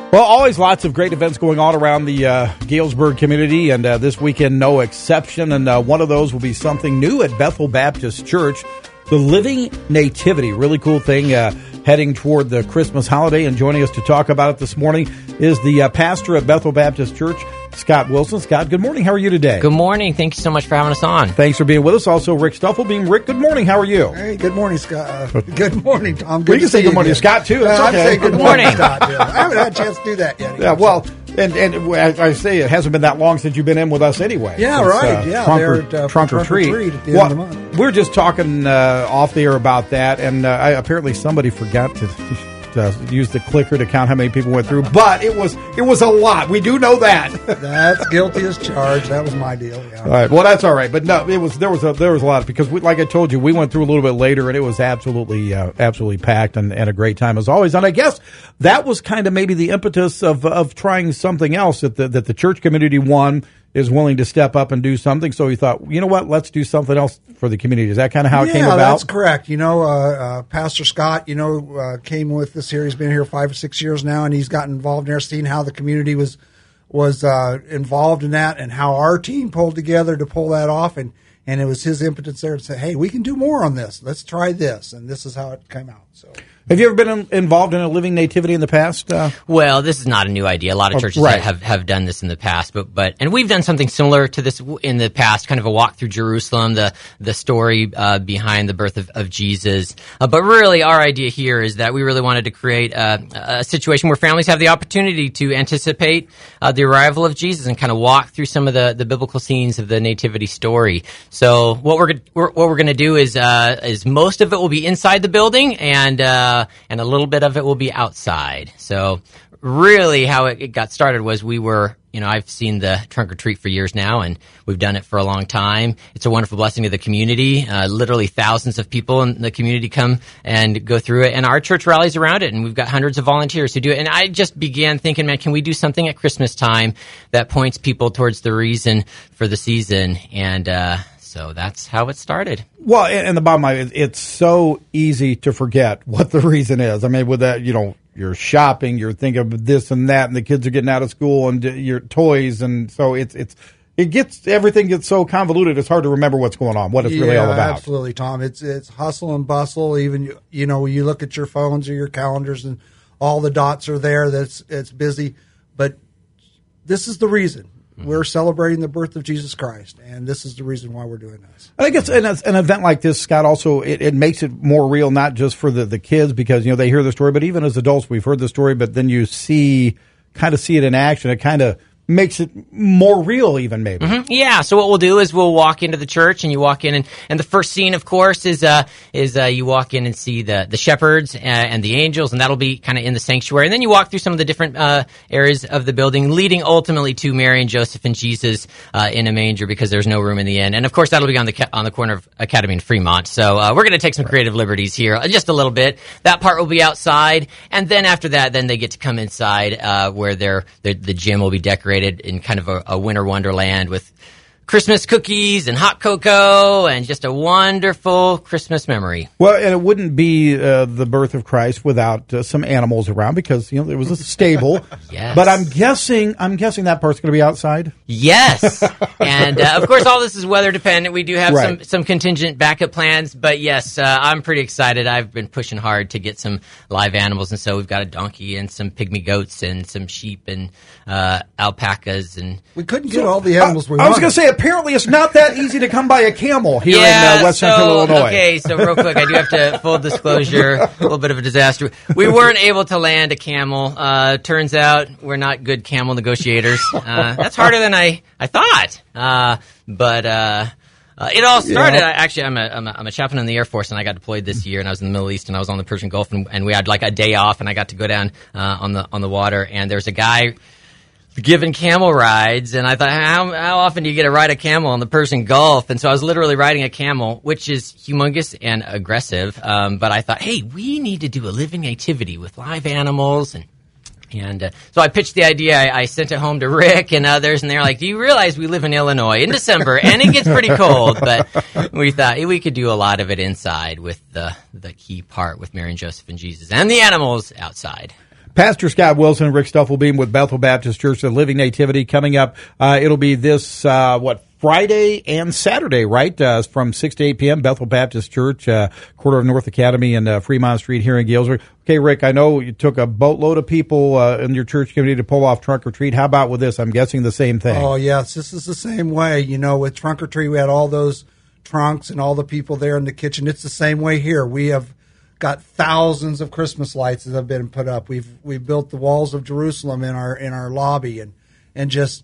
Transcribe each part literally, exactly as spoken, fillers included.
Well, always lots of great events going on around the uh, Galesburg community, and uh, this weekend no exception. And uh, one of those will be something new at Bethel Baptist Church, the Living Nativity. Really cool thing uh, heading toward the Christmas holiday. And joining us to talk about it this morning is the uh, pastor at Bethel Baptist Church, Scott Wilson. Scott, good morning. How are you today? Good morning. Thank you so much for having us on. Thanks for being with us. Also, Rick Stuffelbeam. Rick, good morning. How are you? Hey, good morning, Scott. Uh, good morning, Tom. Good we can say good morning to Scott, too. That's uh, okay. I'm saying good, good morning, morning. Scott. Yeah. I haven't had a chance to do that yet. Yeah, well, and, and as I say, it hasn't been that long since you've been in with us anyway. Yeah, since, right. Uh, yeah, trunk they're or, at uh, trunk or trunk treat. Or treat at the well, end of the month. We're just talking uh, off the air about that, and uh, I, apparently somebody forgot to... to use the clicker to count how many people went through, but it was it was a lot. We do know that. That's guilty as charged. That was my deal. Yeah. All right. Well, that's all right. But no, it was there was a there was a lot because, we, like I told you, we went through a little bit later, and it was absolutely uh, absolutely packed and, and a great time as always. And I guess that was kind of maybe the impetus of of trying something else that the, that the church community one is willing to step up and do something. So he thought, you know what, let's do something else for the community. Is that kind of how it yeah, came about? Yeah, that's correct. You know, uh, uh, Pastor Scott, you know, uh, came with us here. He's been here five or six years now, and he's gotten involved in there, seeing how the community was was uh, involved in that and how our team pulled together to pull that off. And, and it was his impetus there to say, hey, we can do more on this. Let's try this. And this is how it came out. So. Have you ever been in, involved in a living nativity in the past? Uh, well, this is not a new idea. A lot of churches right. have, have done this in the past, but but and we've done something similar to this in the past, kind of a walk through Jerusalem, the the story uh, behind the birth of, of Jesus. Uh, but really, our idea here is that we really wanted to create a, a situation where families have the opportunity to anticipate uh, the arrival of Jesus and kind of walk through some of the, the biblical scenes of the nativity story. So what we're, we're what we're going to do is uh, is most of it will be inside the building, and uh, and a little bit of it will be outside. So really how it, it got started was we were, you know, I've seen the trunk or treat for years now, and we've done it for a long time. It's a wonderful blessing to the community. Uh, literally thousands of people in the community come and go through it, and our church rallies around it, and we've got hundreds of volunteers who do it. And I just began thinking, man, can we do something at Christmas time that points people towards the reason for the season? And uh So that's how it started. Well, and the bottom line is it's so easy to forget what the reason is. I mean, with that, you know, you're shopping, you're thinking of this and that, and the kids are getting out of school and your toys. And so it's, it's, it gets, everything gets so convoluted, it's hard to remember what's going on, what it's yeah, really all about. Absolutely, Tom. It's, it's hustle and bustle. Even, you, you know, you look at your phones or your calendars and all the dots are there. That's, it's busy. But this is the reason. We're celebrating the birth of Jesus Christ, and this is the reason why we're doing this. I think it's an, an event like this, Scott, also, it, it makes it more real, not just for the, the kids, because, you know, they hear the story, but even as adults, we've heard the story, but then you see, kind of see it in action. It kind of makes it more real even, maybe. Mm-hmm. Yeah, so what we'll do is we'll walk into the church, and you walk in, and, and the first scene, of course, is uh is uh, you walk in and see the, the shepherds and, and the angels, and that'll be kind of in the sanctuary. And then you walk through some of the different uh, areas of the building, leading ultimately to Mary and Joseph and Jesus uh, in a manger, because there's no room in the inn. And, of course, that'll be on the on the corner of Academy and Fremont. So uh, we're going to take some creative liberties here, uh, just a little bit. That part will be outside, and then after that, then they get to come inside uh, where they're, they're, the gym will be decorated in kind of a, a winter wonderland with Christmas cookies and hot cocoa and just a wonderful Christmas memory. Well, and it wouldn't be uh, the birth of Christ without uh, some animals around, because, you know, there was a stable. Yes. But I'm guessing, I'm guessing that part's going to be outside. Yes. And, uh, of course, all this is weather dependent. We do have Right. some, some contingent backup plans. But, yes, uh, I'm pretty excited. I've been pushing hard to get some live animals. And so we've got a donkey and some pygmy goats and some sheep and uh, alpacas. And We couldn't get all the animals Uh, we I was wanted. going to say, apparently it's not that easy to come by a camel here yeah, in uh, West so, Central Illinois. Okay, so real quick, I do have to, full disclosure, a little bit of a disaster. We weren't able to land a camel. Uh, turns out we're not good camel negotiators. Uh, that's harder than I, I thought. Uh, but uh, uh, it all started, Yeah. I, actually, I'm a, I'm, a, I'm a chaplain in the Air Force, and I got deployed this year, and I was in the Middle East, and I was on the Persian Gulf, and, and we had like a day off, and I got to go down uh, on the on the water, and there's a guy given camel rides, and I thought, how, how often do you get to ride a camel in the Persian Gulf? And so I was literally riding a camel, which is humongous and aggressive. Um, but I thought, hey, we need to do a living nativity with live animals. And and uh, so I pitched the idea. I, I sent it home to Rick and others, and they're like, do you realize we live in Illinois in December, and it gets pretty cold? But we thought hey, we could do a lot of it inside with the, the key part with Mary and Joseph and Jesus and the animals outside. Pastor Scott Wilson and Rick Stuffelbeam with Bethel Baptist Church, the Living Nativity coming up. Uh, it'll be this, uh, what, Friday and Saturday, right? Uh, from six to eight p.m., Bethel Baptist Church, uh, corner of North Academy and uh, Fremont Street here in Galesburg. Okay, Rick, I know you took a boatload of people uh, in your church community to pull off Trunk or Treat. How about with this? I'm guessing the same thing. Oh, yes. This is the same way. You know, with Trunk or Treat, we had all those trunks and all the people there in the kitchen. It's the same way here. We have got thousands of Christmas lights that have been put up. We've we've built the walls of Jerusalem in our in our lobby, and and just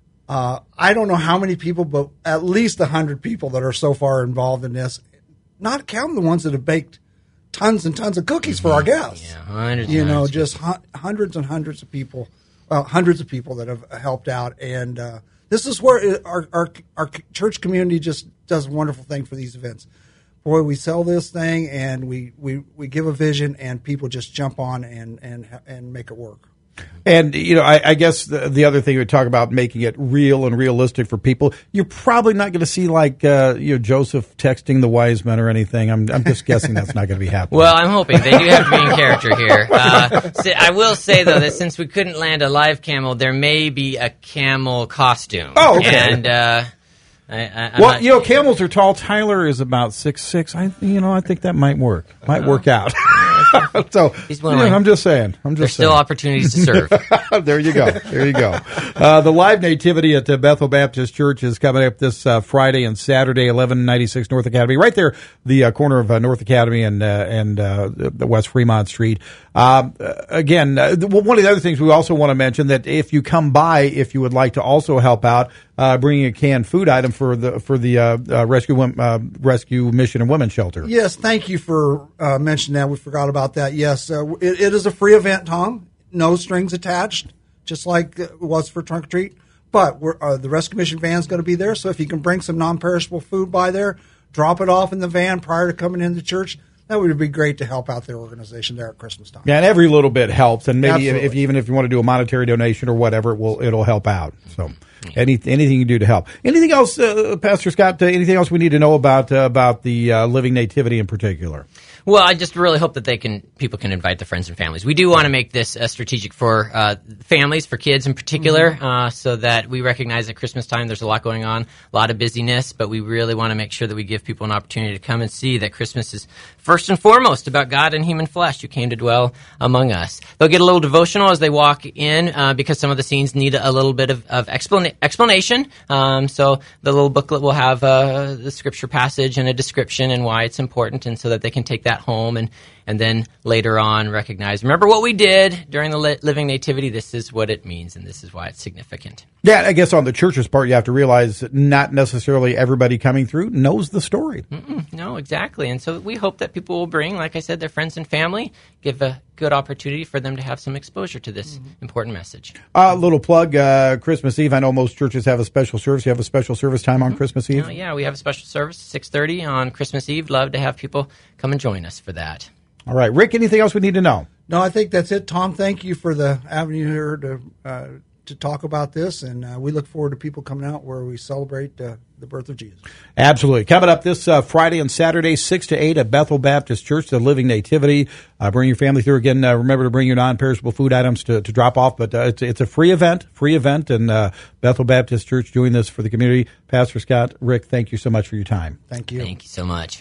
uh, I don't know how many people, but at least a hundred people that are so far involved in this. Not counting the ones that have baked tons and tons of cookies for our guests. Yeah, hundreds. You and know, hundreds. just hu- hundreds and hundreds of people, well, hundreds of people that have helped out, and uh, this is where it, our our our church community just does a wonderful thing for these events. Boy, we sell this thing, and we, we, we give a vision, and people just jump on and and and make it work. And, you know, I, I guess the, the other thing we talk about making it real and realistic for people, you're probably not going to see, like, uh, you know, Joseph texting the wise men or anything. I'm I'm just guessing that's not going to be happening. Well, I'm hoping. They do have to be in character here. Uh, so I will say, though, that since we couldn't land a live camel, there may be a camel costume. Oh, okay. And, uh... I, I, well, not, you know, camels are tall. Tyler is about six six. I, you know, I think that might work. Might work out. So, He's yeah, willing. I'm just saying. I'm There's just still saying. opportunities to serve. There you go. There you go. Uh, the Live Nativity at the Bethel Baptist Church is coming up this uh, Friday and Saturday, eleven ninety-six North Academy, right there, the uh, corner of uh, North Academy and uh, and uh, the West Fremont Street. Um, again, uh, one of the other things we also want to mention that if you come by, if you would like to also help out, uh, bringing a canned food item for the for the uh, uh, rescue uh, rescue mission and women's shelter. Yes, thank you for uh, mentioning that. We forgot about that. Yes, uh, it, it is a free event, Tom. No strings attached, just like it was for Trunk or Treat. But we're, uh, the rescue mission van is going to be there, so if you can bring some non-perishable food by there, drop it off in the van prior to coming into church. That would be great to help out their organization there at Christmas time. Yeah, and every little bit helps, and maybe if, Absolutely. if even if you want to do a monetary donation or whatever, it will it'll help out. So, any anything you do to help. Anything else, uh, Pastor Scott? Uh, anything else we need to know about uh, about the uh, Living Nativity in particular? Well, I just really hope that they can people can invite their friends and families. We do want to make this uh, strategic for uh, families, for kids in particular, mm-hmm. uh, so that we recognize at Christmas time there's a lot going on, a lot of busyness, but we really want to make sure that we give people an opportunity to come and see that Christmas is first and foremost about God and human flesh who came to dwell among us. They'll get a little devotional as they walk in uh, because some of the scenes need a little bit of, of explana- explanation. Um, so the little booklet will have uh, the scripture passage and a description and why it's important, and so that they can take that home and and then later on recognize, remember what we did during the li- Living Nativity. This is what it means, and this is why it's significant. Yeah, I guess on the church's part, you have to realize that not necessarily everybody coming through knows the story. Mm-mm, no, exactly. And so we hope that people will bring, like I said, their friends and family, give a good opportunity for them to have some exposure to this mm-hmm. important message. A uh, little plug, uh, Christmas Eve. I know most churches have a special service. You have a special service time on mm-hmm. Christmas Eve? Uh, yeah, we have a special service, six thirty on Christmas Eve. Love to have people come and join us for that. All right. Rick, anything else we need to know? No, I think that's it, Tom. Thank you for the avenue here to uh, to talk about this, and uh, we look forward to people coming out where we celebrate uh, the birth of Jesus. Absolutely. Coming up this uh, Friday and Saturday, six to eight at Bethel Baptist Church, the Living Nativity. Uh, bring your family through. Again, uh, remember to bring your non-perishable food items to, to drop off, but uh, it's, it's a free event, free event, and uh, Bethel Baptist Church doing this for the community. Pastor Scott, Rick, thank you so much for your time. Thank you. Thank you so much.